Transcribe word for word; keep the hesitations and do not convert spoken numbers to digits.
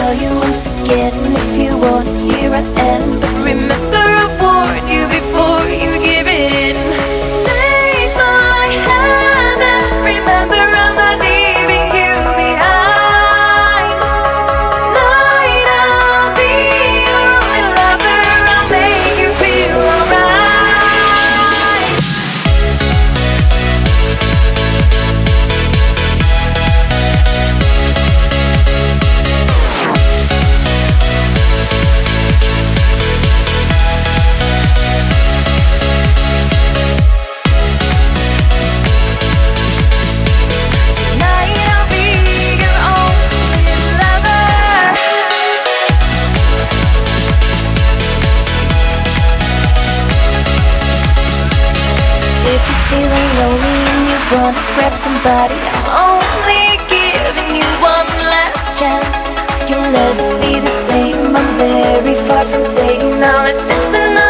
tell you once again, if you want, here I am. But remember I warned you before you give it in. Take my hand and remember I'm not leaving you behind. Night I'll be your only lover, I'll make you feel alright. Tonight I'll be your only lover. If you're feeling lonely and you wanna grab somebody, I'm only giving you one last chance. You'll never be the same, I'm very far from taking. Now let's dance the night